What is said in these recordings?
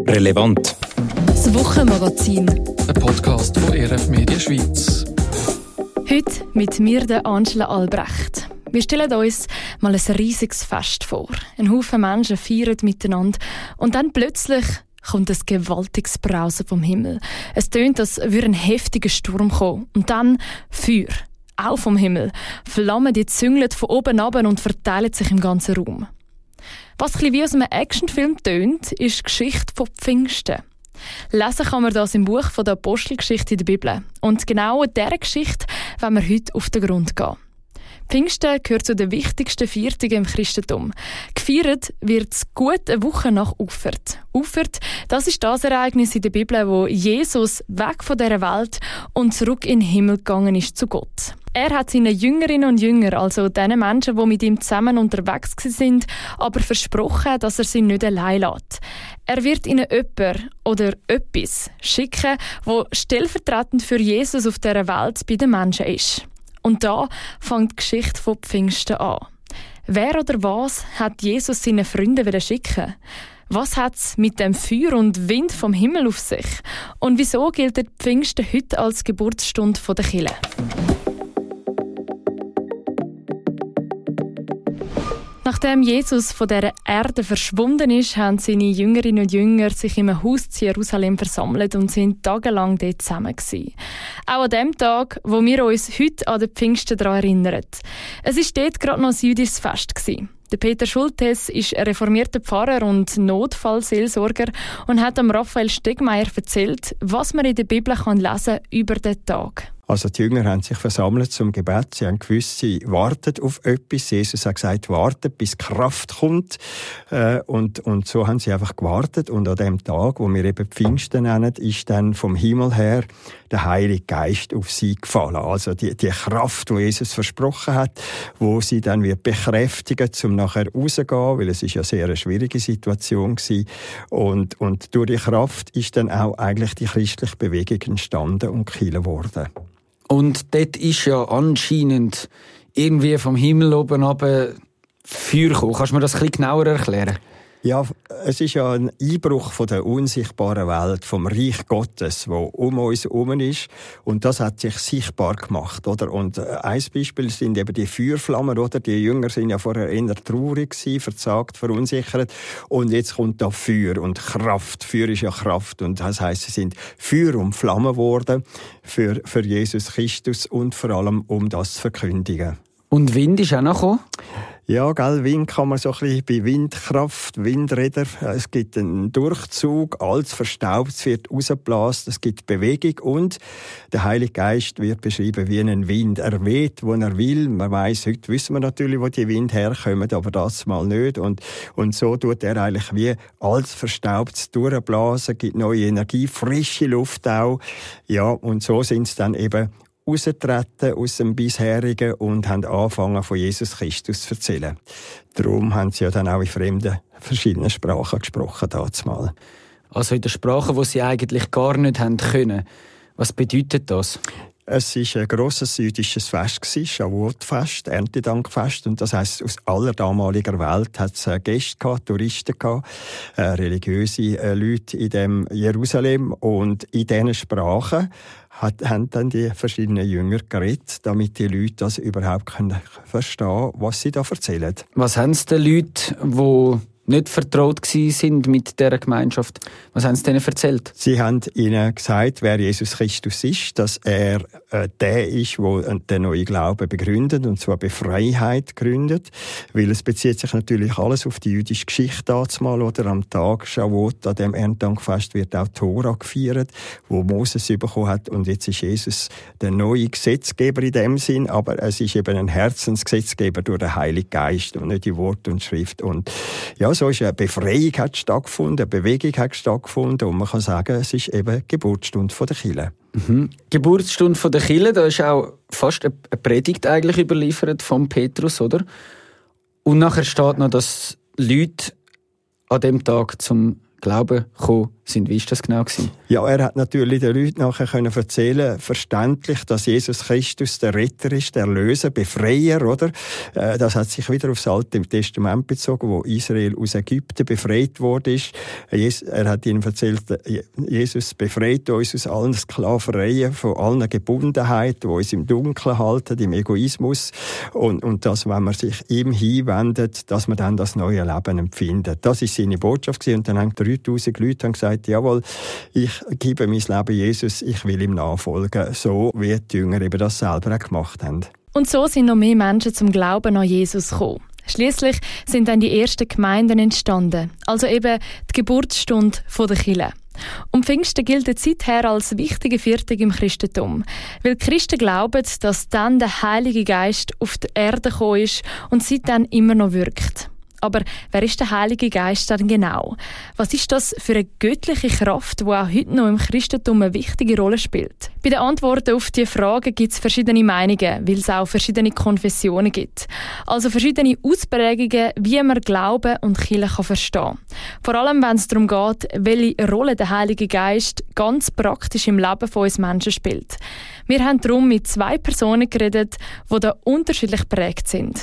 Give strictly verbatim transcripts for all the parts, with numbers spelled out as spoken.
Relevant. Das Wochenmagazin. Ein Podcast von R F Media Schweiz. Heute mit mir, der Angela Albrecht. Wir stellen uns mal ein riesiges Fest vor. Ein Haufen Menschen feiern miteinander und dann plötzlich kommt ein gewaltiges Brausen vom Himmel. Es tönt, als würde ein heftiger Sturm kommen. Und dann Feuer. Auch vom Himmel. Flammen, die züngeln von oben ab und verteilen sich im ganzen Raum. Was ein bisschen wie aus einem Actionfilm tönt, ist die Geschichte von Pfingsten. Lesen kann man das im Buch von der Apostelgeschichte in der Bibel. Und genau dieser Geschichte wollen wir heute auf den Grund gehen. Pfingsten gehört zu den wichtigsten Feiertagen im Christentum. Gefeiert wird es gut eine Woche nach Auffahrt. Auffahrt, das ist das Ereignis in der Bibel, wo Jesus weg von dieser Welt und zurück in den Himmel gegangen ist zu Gott. Er hat seinen Jüngerinnen und Jüngern, also den Menschen, die mit ihm zusammen unterwegs sind, aber versprochen, dass er sie nicht allein lässt. Er wird ihnen jemanden oder etwas schicken, wo stellvertretend für Jesus auf dieser Welt bei den Menschen ist. Und da fängt die Geschichte von Pfingsten an. Wer oder was hat Jesus seinen Freunden schicken? Was hat es mit dem Feuer und Wind vom Himmel auf sich? Und wieso gilt Pfingsten heute als Geburtsstunde der Kirche? Nachdem Jesus von dieser Erde verschwunden ist, haben seine Jüngerinnen und Jünger sich im Haus zu Jerusalem versammelt und sind tagelang dort zusammen gewesen. Auch an dem Tag, wo wir uns heute an den Pfingsten daran erinnern. Es war dort gerade noch ein jüdisches Fest gewesen. Der Peter Schultes ist ein reformierter Pfarrer und Notfallseelsorger und hat am Raphael Stegmeier erzählt, was man in der Bibel kann lesen über den Tag. Also die Jünger haben sich versammelt zum Gebet. Sie haben gewusst, sie warten auf etwas. Jesus hat gesagt, wartet, bis Kraft kommt. Und, und so haben sie einfach gewartet. Und an dem Tag, wo wir eben Pfingsten nennen, ist dann vom Himmel her der Heilige Geist auf sie gefallen. Also die, die Kraft, die Jesus versprochen hat, wo sie dann wird bekräftigen, um nachher rauszugehen, weil es ist ja sehr eine schwierige Situation gewesen. Und, und durch die Kraft ist dann auch eigentlich die christliche Bewegung entstanden und Kirche geworden. Und dort ist ja anscheinend irgendwie vom Himmel oben runter Feuer gekommen. Kannst du mir das ein bisschen genauer erklären? Ja, es ist ja ein Einbruch von der unsichtbaren Welt, vom Reich Gottes, wo um uns herum ist. Und das hat sich sichtbar gemacht, oder? Und ein Beispiel sind eben die Feuerflammen, oder? Die Jünger sind ja vorher eher traurig gewesen, verzagt, verunsichert. Und jetzt kommt da Feuer und Kraft. Feuer ist ja Kraft. Und das heisst, sie sind Feuer und Flammen geworden für, für Jesus Christus und vor allem, um das zu verkündigen. Und Wind ist auch noch gekommen? Ja, gell, Wind kann man so ein bisschen bei Windkraft, Windräder. Es gibt einen Durchzug, alles Verstaubtes wird rausgeblasen, es gibt Bewegung und der Heilige Geist wird beschrieben wie ein Wind. Er weht, wo er will. Man weiss, heute wissen wir natürlich, wo die Wind herkommen, aber das mal nicht. Und, und so tut er eigentlich wie alles Verstaubtes durchblasen, gibt neue Energie, frische Luft auch. Ja, und so sind es dann eben rausgetreten aus dem Bisherigen und haben angefangen, von Jesus Christus zu erzählen. Darum haben sie ja dann auch in fremden, verschiedenen Sprachen gesprochen, damals. Also in der Sprache, die sie eigentlich gar nicht haben können. Was bedeutet das? Es war ein grosses jüdisches Fest, Shavuot-Fest, Erntedankfest. Und das heisst, aus aller damaliger Welt hat es Gäste gehabt, Touristen gehabt, religiöse Leute in dem Jerusalem. Und in diesen Sprachen hat, haben dann die verschiedenen Jünger geredet, damit die Leute das überhaupt können verstehen, was sie da erzählen. Was haben es den Leuten, die nicht vertraut sind mit dieser Gemeinschaft? Was haben sie denen erzählt? Sie haben ihnen gesagt, wer Jesus Christus ist, dass er äh, der ist, der den neuen Glauben begründet, und zwar bei Freiheit gründet, weil es bezieht sich natürlich alles auf die jüdische Geschichte dazumal, oder am Tag Shavuot, an dem Erntedankfest wird auch Tora gefeiert, wo Moses bekommen hat, und jetzt ist Jesus der neue Gesetzgeber in dem Sinn, aber es ist eben ein Herzensgesetzgeber durch den Heiligen Geist und nicht die Wort und Schrift. Und ja, so ist eine Befreiung hat stattgefunden, eine Bewegung hat stattgefunden, und man kann sagen, es ist eben die Geburtsstunde der Kirche. Mhm. Geburtsstunde der Kirche, da ist auch fast eine Predigt eigentlich überliefert von Petrus, oder? Und nachher steht noch, dass Leute an dem Tag zum Glauben gekommen sind. Wie war das genau gewesen? Ja, er hat natürlich den Leuten nachher können erzählen, verständlich, dass Jesus Christus der Retter ist, der Erlöser, Befreier, oder? Das hat sich wieder aufs Alte Testament bezogen, wo Israel aus Ägypten befreit wurde. Er hat ihnen erzählt, Jesus befreit uns aus allen Sklavereien, von allen Gebundenheiten, die uns im Dunkeln halten, im Egoismus. Und, und dass, wenn man sich ihm hinwendet, dass man dann das neue Leben empfindet. Das ist seine Botschaft gewesen. Und dann haben dreitausend Leute gesagt, jawohl, ich Ich gebe mein Leben Jesus, ich will ihm nachfolgen, so wie die Jünger eben das selber auch gemacht haben. Und so sind noch mehr Menschen zum Glauben an Jesus gekommen. Schliesslich sind dann die ersten Gemeinden entstanden, also eben die Geburtsstunde der Kirche. Und Pfingsten gilt seither als wichtige Viertag im Christentum, weil die Christen glauben, dass dann der Heilige Geist auf die Erde gekommen ist und seitdem immer noch wirkt. Aber wer ist der Heilige Geist dann genau? Was ist das für eine göttliche Kraft, die auch heute noch im Christentum eine wichtige Rolle spielt? Bei den Antworten auf diese Fragen gibt es verschiedene Meinungen, weil es auch verschiedene Konfessionen gibt. Also verschiedene Ausprägungen, wie man Glauben und Kirche verstehen kann. Vor allem, wenn es darum geht, welche Rolle der Heilige Geist ganz praktisch im Leben von uns Menschen spielt. Wir haben darum mit zwei Personen geredet, die da unterschiedlich prägt sind.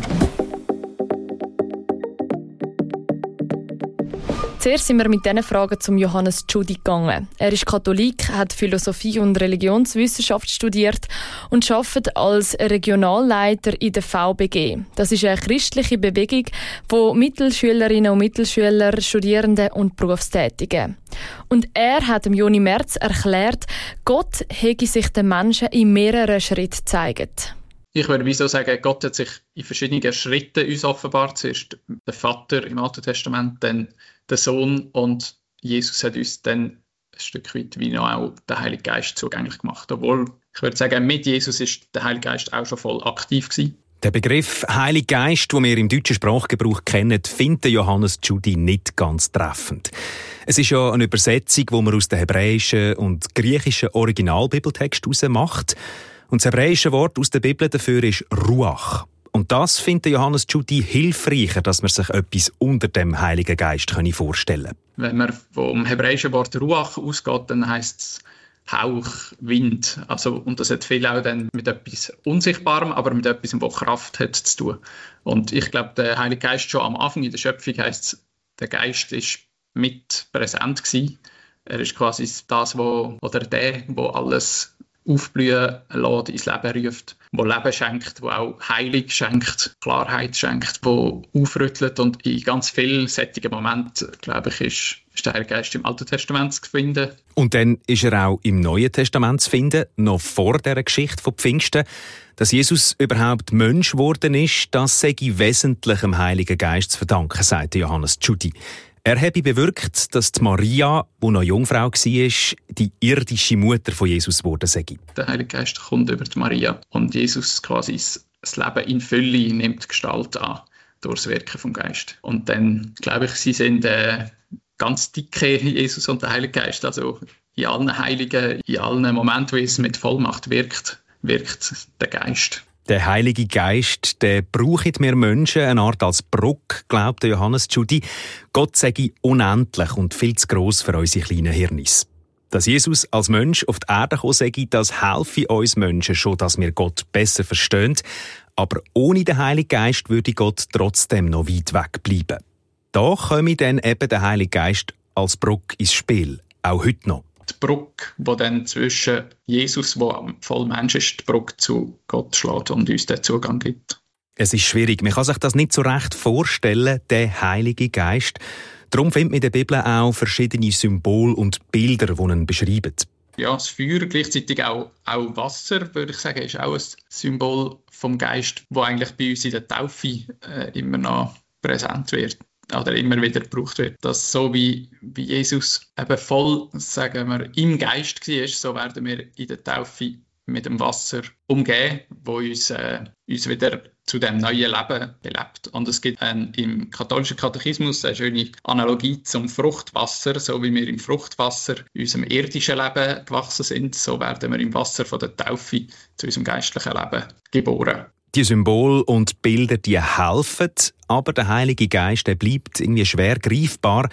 Zuerst sind wir mit diesen Fragen zum Johannes Tschudi gegangen. Er ist Katholik, hat Philosophie und Religionswissenschaft studiert und arbeitet als Regionalleiter in der V B G. Das ist eine christliche Bewegung, wo Mittelschülerinnen und Mittelschüler, Studierende und Berufstätige. Und er hat dem Joni Merz erklärt, Gott hege sich den Menschen in mehreren Schritten gezeigt. Ich würde wieso sagen, Gott hat sich in verschiedenen Schritten uns offenbart. Zuerst der Vater im Alten Testament, dann der Sohn und Jesus hat uns dann ein Stück weit wie noch auch den Heiligen Geist zugänglich gemacht. Obwohl, ich würde sagen, mit Jesus ist der Heilige Geist auch schon voll aktiv gewesen. Der Begriff Heiliger Geist, den wir im deutschen Sprachgebrauch kennen, findet Johannes Tschudi nicht ganz treffend. Es ist ja eine Übersetzung, die man aus dem hebräischen und griechischen Originalbibeltext heraus macht. Und das hebräische Wort aus der Bibel dafür ist Ruach. Und das findet Johannes Tschudi hilfreicher, dass man sich etwas unter dem Heiligen Geist vorstellen kann. Wenn man vom hebräischen Wort Ruach ausgeht, dann heisst es Hauch, Wind. Also, und das hat viel auch dann mit etwas Unsichtbarem, aber mit etwas, was Kraft hat, zu tun. Und ich glaube, der Heilige Geist schon am Anfang in der Schöpfung heisst, der Geist ist mit präsent gewesen. Er ist quasi das, wo, oder der, wo alles aufblühen lässt, ins Leben ruft, wo Leben schenkt, wo auch Heilung schenkt, Klarheit schenkt, wo aufrüttelt. Und in ganz vielen solchen Momenten, glaube ich, ist, ist der Heilige Geist im Alten Testament zu finden. Und dann ist er auch im Neuen Testament zu finden, noch vor dieser Geschichte von Pfingsten. Dass Jesus überhaupt Mensch geworden ist, das sei wesentlich dem Heiligen Geist zu verdanken, sagte Johannes Tschudi. Er habe bewirkt, dass die Maria, die noch Jungfrau war, die irdische Mutter von Jesus geworden sei. Der Heilige Geist kommt über die Maria und Jesus quasi das Leben in Fülle nimmt Gestalt an durch das Wirken vom Geist. Und dann, glaube ich, sie sind äh, ganz dicke, Jesus und der Heilige Geist. Also in allen Heiligen, in allen Momenten, wo es mit Vollmacht wirkt, wirkt der Geist. Der Heilige Geist, der braucht wir Menschen eine Art als Brücke, glaubt Johannes Tschudi. Gott sei unendlich und viel zu gross für unsere kleinen Hirnis. Dass Jesus als Mensch auf die Erde gekommen sei, das helfe uns Menschen schon, dass wir Gott besser verstehen. Aber ohne den Heiligen Geist würde Gott trotzdem noch weit weg bleiben. Da komme dann eben der Heilige Geist als Brücke ins Spiel, auch heute noch. Die Brücke, die dann zwischen Jesus, der voll Mensch ist, die Brücke zu Gott schlägt und uns den Zugang gibt. Es ist schwierig. Man kann sich das nicht so recht vorstellen, der Heilige Geist. Darum findet man in der Bibel auch verschiedene Symbole und Bilder, die ihn beschreiben. Ja, das Feuer, gleichzeitig auch, auch Wasser, würde ich sagen, ist auch ein Symbol vom Geist, das eigentlich bei uns in der Taufe äh, immer noch präsent wird. Oder immer wieder gebraucht wird. Dass so wie, wie Jesus eben voll, sagen wir, im Geist war, so werden wir in der Taufe mit dem Wasser umgehen, wo uns, äh, uns wieder zu dem neuen Leben belebt. Und es gibt ein, im katholischen Katechismus eine schöne Analogie zum Fruchtwasser. So wie wir im Fruchtwasser unserem irdischen Leben gewachsen sind, so werden wir im Wasser von der Taufe zu unserem geistlichen Leben geboren. Die Symbole und Bilder, die helfen, aber der Heilige Geist, der bleibt irgendwie schwer greifbar.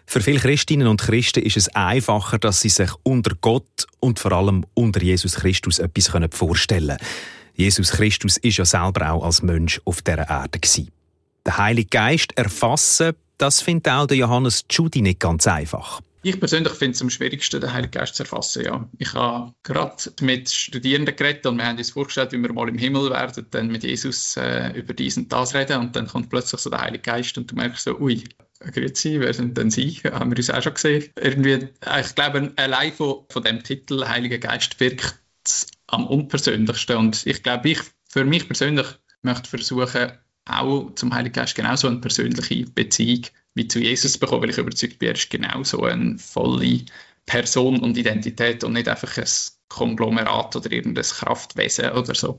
Für viele Christinnen und Christen ist es einfacher, dass sie sich unter Gott und vor allem unter Jesus Christus etwas vorstellen können. Jesus Christus war ja selber auch als Mensch auf dieser Erde. Den Heiligen Geist erfassen, das findet auch der Johannes Tschudi nicht ganz einfach. Ich persönlich finde es am schwierigsten, den Heiligen Geist zu erfassen. Ja. Ich habe gerade mit Studierenden geredet und wir haben uns vorgestellt, wie wir mal im Himmel werden, dann mit Jesus äh, über dies und das reden und dann kommt plötzlich so der Heilige Geist und du merkst so, ui, grüezi, wer sind denn Sie? Haben wir uns auch schon gesehen. Irgendwie, ich glaube, allein von, von dem Titel Heiliger Geist wirkt es am unpersönlichsten und ich glaube, ich für mich persönlich möchte versuchen, auch zum Heiligen Geist genauso eine persönliche Beziehung wie zu Jesus bekommen, weil ich überzeugt bin, er ist genauso eine volle Person und Identität und nicht einfach ein Konglomerat oder irgendein Kraftwesen oder so.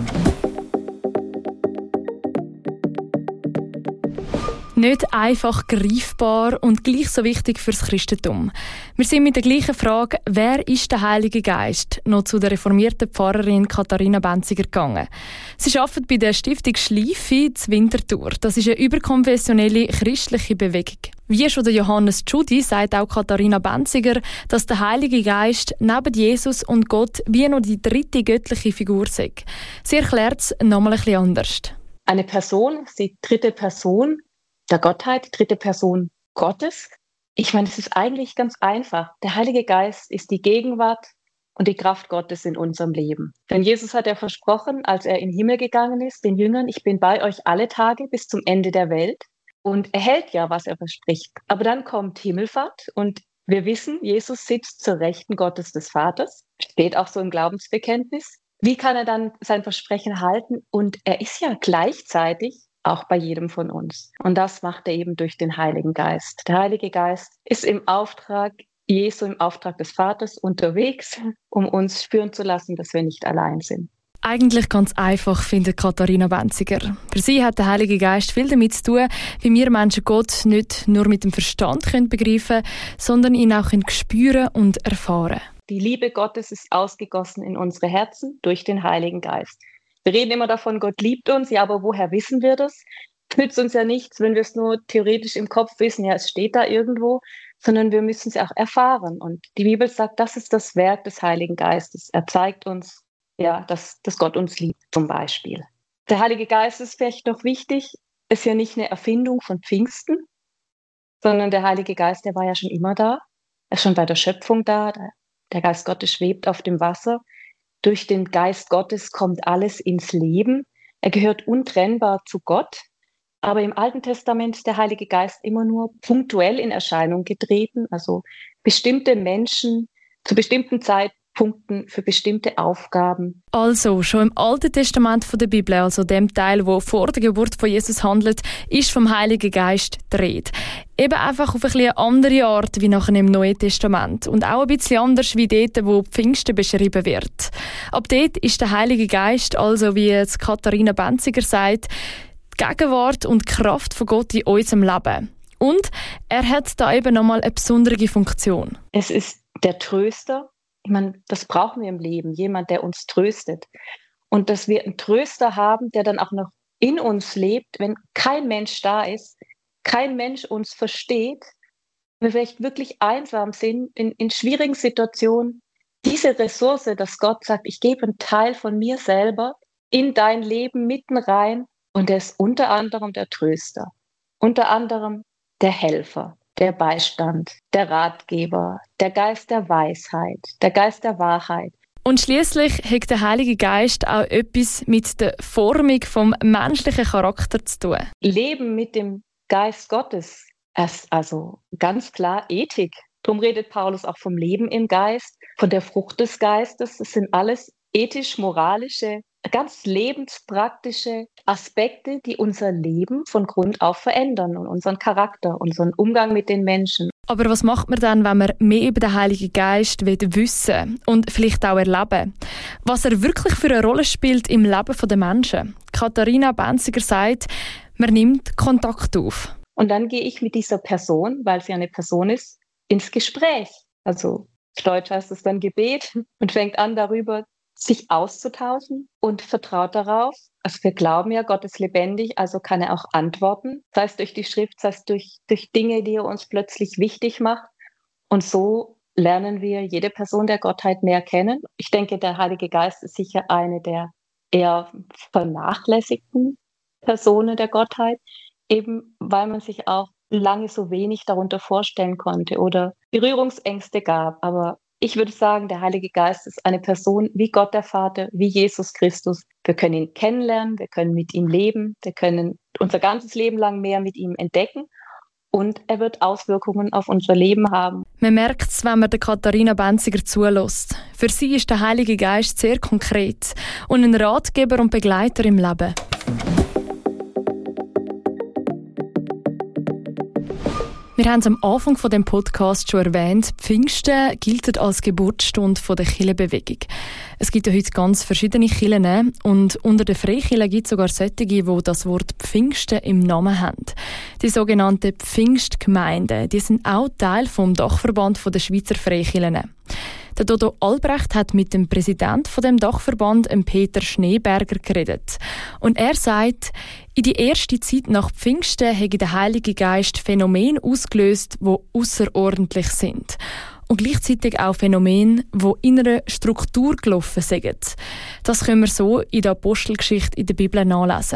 Nicht einfach greifbar und gleich so wichtig fürs Christentum. Wir sind mit der gleichen Frage, wer ist der Heilige Geist, noch zu der reformierten Pfarrerin Katharina Benziger gegangen. Sie arbeitet bei der Stiftung Schleife zu Winterthur. Das ist eine überkonfessionelle christliche Bewegung. Wie schon der Johannes Tschudi sagt auch Katharina Benziger, dass der Heilige Geist neben Jesus und Gott wie noch die dritte göttliche Figur sei. Sie erklärt es nochmal ein bisschen anders. Eine Person ist die dritte Person der Gottheit, die dritte Person Gottes. Ich meine, es ist eigentlich ganz einfach. Der Heilige Geist ist die Gegenwart und die Kraft Gottes in unserem Leben. Denn Jesus hat ja versprochen, als er in den Himmel gegangen ist, den Jüngern, ich bin bei euch alle Tage bis zum Ende der Welt. Und er hält ja, was er verspricht. Aber dann kommt Himmelfahrt und wir wissen, Jesus sitzt zur Rechten Gottes des Vaters. Steht auch so im Glaubensbekenntnis. Wie kann er dann sein Versprechen halten? Und er ist ja gleichzeitig auch bei jedem von uns. Und das macht er eben durch den Heiligen Geist. Der Heilige Geist ist im Auftrag Jesu, im Auftrag des Vaters unterwegs, um uns spüren zu lassen, dass wir nicht allein sind. Eigentlich ganz einfach, findet Katharina Benziger. Für sie hat der Heilige Geist viel damit zu tun, wie wir Menschen Gott nicht nur mit dem Verstand können begreifen, sondern ihn auch spüren und erfahren. Die Liebe Gottes ist ausgegossen in unsere Herzen durch den Heiligen Geist. Wir reden immer davon, Gott liebt uns, ja, aber woher wissen wir das? Es nützt uns ja nichts, wenn wir es nur theoretisch im Kopf wissen, ja, es steht da irgendwo, sondern wir müssen es auch erfahren. Und die Bibel sagt, das ist das Werk des Heiligen Geistes. Er zeigt uns, ja, dass, dass Gott uns liebt, zum Beispiel. Der Heilige Geist ist vielleicht noch wichtig, ist ja nicht eine Erfindung von Pfingsten, sondern der Heilige Geist, der war ja schon immer da. Er ist schon bei der Schöpfung da. Der Geist Gottes schwebt auf dem Wasser. Durch den Geist Gottes kommt alles ins Leben. Er gehört untrennbar zu Gott. Aber im Alten Testament ist der Heilige Geist immer nur punktuell in Erscheinung getreten. Also bestimmte Menschen zu bestimmten Zeitpunkten für bestimmte Aufgaben. Also, schon im Alten Testament der Bibel, also dem Teil, wo vor der Geburt von Jesus handelt, ist vom Heiligen Geist die Rede. Eben einfach auf eine andere Art wie nachher im Neuen Testament. Und auch ein bisschen anders wie dort, wo Pfingsten beschrieben wird. Ab dort ist der Heilige Geist, also wie jetzt Katharina Benziger sagt, die Gegenwart und die Kraft von Gott in unserem Leben. Und er hat da eben nochmal eine besondere Funktion. Es ist der Tröster. Ich meine, das brauchen wir im Leben. Jemand, der uns tröstet. Und dass wir einen Tröster haben, der dann auch noch in uns lebt, wenn kein Mensch da ist, kein Mensch uns versteht, wir vielleicht wirklich einsam sind, in, in schwierigen Situationen, diese Ressource, dass Gott sagt, ich gebe einen Teil von mir selber in dein Leben mitten rein und er ist unter anderem der Tröster, unter anderem der Helfer, der Beistand, der Ratgeber, der Geist der Weisheit, der Geist der Wahrheit. Und schliesslich hat der Heilige Geist auch etwas mit der Formung vom menschlichen Charakter zu tun. Leben mit dem Geist Gottes ist also ganz klar Ethik. Darum redet Paulus auch vom Leben im Geist, von der Frucht des Geistes. Das sind alles ethisch-moralische, ganz lebenspraktische Aspekte, die unser Leben von Grund auf verändern und unseren Charakter, unseren Umgang mit den Menschen. Aber was macht man dann, wenn man mehr über den Heiligen Geist wissen und vielleicht auch erleben? Was er wirklich für eine Rolle spielt im Leben der Menschen? Katharina Benziger sagt, man nimmt Kontakt auf. Und dann gehe ich mit dieser Person, weil sie eine Person ist, ins Gespräch. Also auf Deutsch heißt es dann Gebet und fängt an, darüber sich auszutauschen und vertraut darauf. Also wir glauben ja, Gott ist lebendig, also kann er auch antworten, sei es durch die Schrift, sei es durch, durch Dinge, die er uns plötzlich wichtig macht. Und so lernen wir jede Person der Gottheit mehr kennen. Ich denke, der Heilige Geist ist sicher eine der eher vernachlässigten Personen der Gottheit, eben weil man sich auch lange so wenig darunter vorstellen konnte oder Berührungsängste gab. Aber ich würde sagen, der Heilige Geist ist eine Person wie Gott der Vater, wie Jesus Christus. Wir können ihn kennenlernen, wir können mit ihm leben, wir können unser ganzes Leben lang mehr mit ihm entdecken. Und er wird Auswirkungen auf unser Leben haben. Man merkt es, wenn man der Katharina Benziger zulässt. Für sie ist der Heilige Geist sehr konkret und ein Ratgeber und Begleiter im Leben. Wir haben es am Anfang von dem Podcast schon erwähnt, Pfingsten gilt als Geburtsstunde der Kirchenbewegung. Es gibt ja heute ganz verschiedene Kirchen und unter den Freikirchen gibt es sogar solche, die das Wort Pfingsten im Namen haben. Die sogenannten Pfingstgemeinden, die sind auch Teil vom Dachverband der Schweizer Freikirchen. Der Dodo Albrecht hat mit dem Präsidenten von dem Dachverband, Peter Schneeberger, geredet. Und er sagt, in die erste Zeit nach Pfingsten habe der Heilige Geist Phänomene ausgelöst, die außerordentlich sind. Und gleichzeitig auch Phänomene, die in einer Struktur gelaufen sind. Das können wir so in der Apostelgeschichte in der Bibel nachlesen.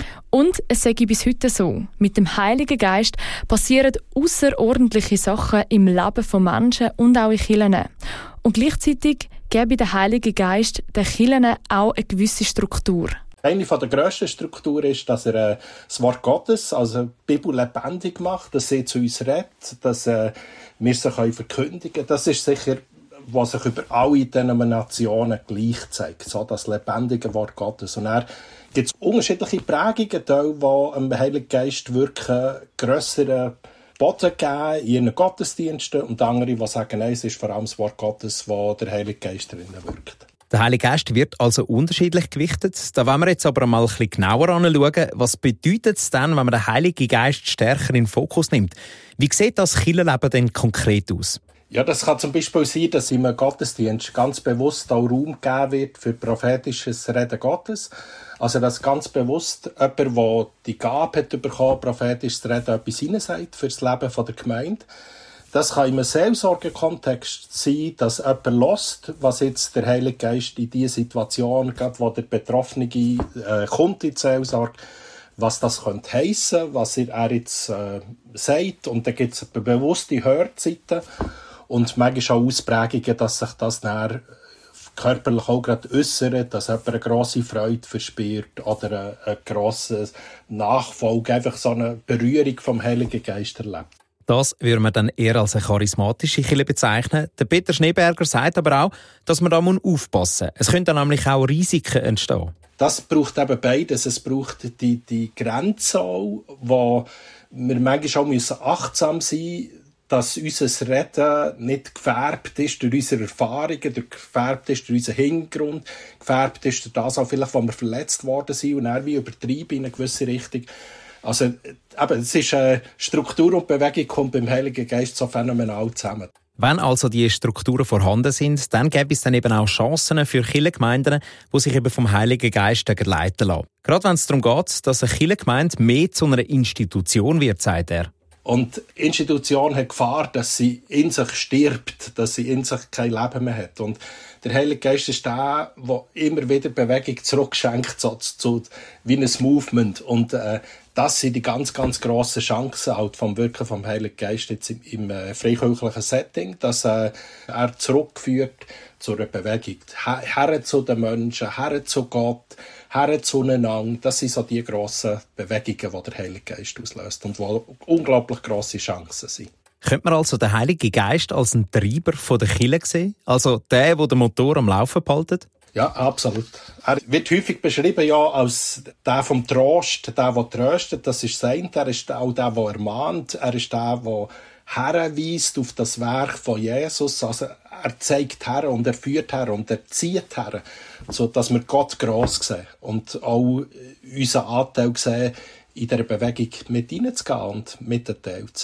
Und es sage ich bis heute so, mit dem Heiligen Geist passieren außerordentliche Sachen im Leben von Menschen und auch in Kirchen. Und gleichzeitig gebe der Heilige Geist den Kirchen auch eine gewisse Struktur. Eine der grössten Strukturen ist, dass er äh, das Wort Gottes, also die Bibel, lebendig macht, dass sie zu uns redet, dass äh, wir sie können verkündigen können. Das ist sicher, was sich über alle Denominationen gleich zeigt, so das lebendige Wort Gottes. Und dann gibt es unterschiedliche Prägungen, die dem Heiligen Geist wirken, grössere Boden geben in ihren Gottesdiensten und andere, die sagen, nein, es ist vor allem das Wort Gottes, wo der Heilige Geist drinnen wirkt. Der Heilige Geist wird also unterschiedlich gewichtet. Da wollen wir jetzt aber mal ein bisschen genauer anschauen. Was bedeutet es denn, wenn man den Heiligen Geist stärker in den Fokus nimmt? Wie sieht das Kirchenleben denn konkret aus? Ja, das kann zum Beispiel sein, dass im Gottesdienst ganz bewusst auch Raum gegeben wird für prophetisches Reden Gottes. Also, dass ganz bewusst jemand, der die Gabe hat bekommen, prophetisches Reden, etwas hineinsagt für das Leben der Gemeinde. Das kann in einem Seelsorgekontext sein, dass jemand hört, was jetzt der Heilige Geist in dieser Situation, wo der Betroffene äh, kommt in die Seelsorge, was das könnte heissen, was er jetzt äh, sagt. Und dann gibt es bewusste Hörzeiten und manchmal auch Ausprägungen, dass sich das dann körperlich auch gerade äußert, dass jemand eine grosse Freude verspürt oder eine, eine grosse Nachfolge, einfach so eine Berührung vom Heiligen Geist erlebt. Das würde man dann eher als eine charismatische Kirche bezeichnen. Der Peter Schneeberger sagt aber auch, dass man da aufpassen muss. Es können dann nämlich auch Risiken entstehen. Das braucht eben beides. Es braucht die, die Grenze auch, wo wir manchmal auch achtsam sein müssen, dass unser Reden nicht gefärbt ist durch unsere Erfahrungen, durch gefärbt ist durch unseren Hintergrund, gefärbt ist durch das auch vielleicht, wo wir verletzt worden sind und dann wie übertrieben in eine gewisse Richtung. Also, eben, es ist eine Struktur und Bewegung kommt beim Heiligen Geist so phänomenal zusammen. Wenn also die Strukturen vorhanden sind, dann gäbe es dann eben auch Chancen für Kirchengemeinden, die sich eben vom Heiligen Geist leiten lassen. Gerade wenn es darum geht, dass eine Kirchengemeinde mehr zu einer Institution wird, sagt er. Und die Institution hat Gefahr, dass sie in sich stirbt, dass sie in sich kein Leben mehr hat. Und der Heilige Geist ist der, der immer wieder Bewegung zurückschenkt, so zu, wie ein Movement. Und äh, das sind die ganz, ganz grossen Chancen halt vom Wirken vom Heiligen Geist jetzt im, im äh, freikirchlichen Setting, dass äh, er zurückführt zu einer Bewegung. Her, her zu den Menschen, her zu Gott, her zueinander. Das sind so die grossen Bewegungen, die der Heilige Geist auslöst und die unglaublich grosse Chancen sind. Könnte man also den Heiligen Geist als einen Treiber der Kirche sehen? Also der, der den Motor am Laufen behaltet? Ja, absolut. Er wird häufig beschrieben ja, als der vom Trost, der, der tröstet. Das ist sein. Er ist auch der, der ermahnt. Er ist der, der herweist auf das Werk von Jesus. Also er zeigt her und er führt her und er zieht her, sodass wir Gott gross sehen und auch unseren Anteil sehen, in dieser Bewegung mit hineinzugehen und mit der Teil zu sein.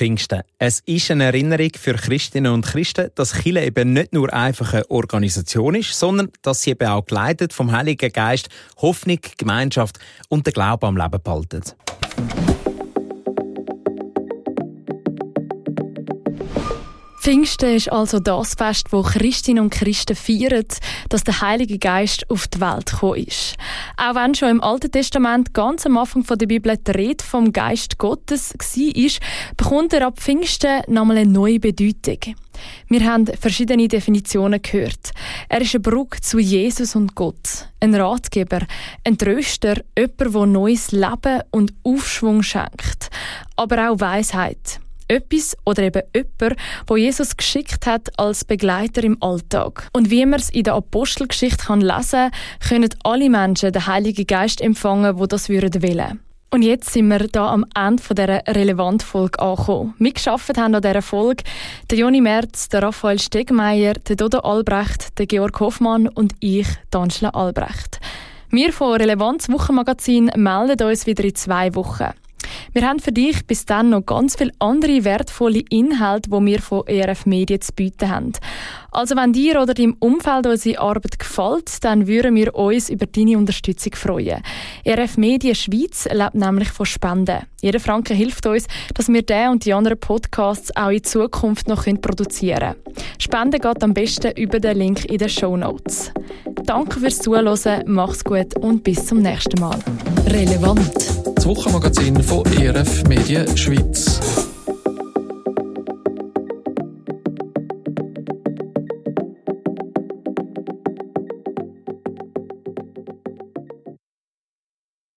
Pfingsten. Es ist eine Erinnerung für Christinnen und Christen, dass Kirche eben nicht nur einfach eine Organisation ist, sondern dass sie eben auch geleitet vom Heiligen Geist Hoffnung, Gemeinschaft und den Glauben am Leben behalten. Pfingsten ist also das Fest, wo Christinnen und Christen feiern, dass der Heilige Geist auf die Welt gekommen ist. Auch wenn schon im Alten Testament ganz am Anfang der Bibel die Rede vom Geist Gottes war, bekommt er ab Pfingsten nochmal eine neue Bedeutung. Wir haben verschiedene Definitionen gehört. Er ist eine Brücke zu Jesus und Gott, ein Ratgeber, ein Tröster, jemand, der neues Leben und Aufschwung schenkt, aber auch Weisheit. Etwas oder eben jemand, wo Jesus geschickt hat als Begleiter im Alltag. Und wie man es in der Apostelgeschichte lesen kann, können alle Menschen den Heiligen Geist empfangen, die das wollen würden. Und jetzt sind wir da am Ende dieser Relevant-Folge angekommen. Mitgearbeitet haben an dieser Folge der Joni Merz, der Raphael Stegmeier, der Dodo Albrecht, der Georg Hoffmann und ich, Angela Albrecht. Wir von Relevanz Wochenmagazin melden uns wieder in zwei Wochen. Wir haben für dich bis dann noch ganz viele andere wertvolle Inhalte, die wir von E R F Medien zu bieten haben. Also wenn dir oder deinem Umfeld unsere Arbeit gefällt, dann würden wir uns über deine Unterstützung freuen. E R F Medien Schweiz lebt nämlich von Spenden. Jeder Franken hilft uns, dass wir diesen und die anderen Podcasts auch in Zukunft noch produzieren können. Spenden geht am besten über den Link in den Shownotes. Danke fürs Zuhören, mach's gut und bis zum nächsten Mal. Relevant. Das Wochenmagazin von E R F Medien Schweiz.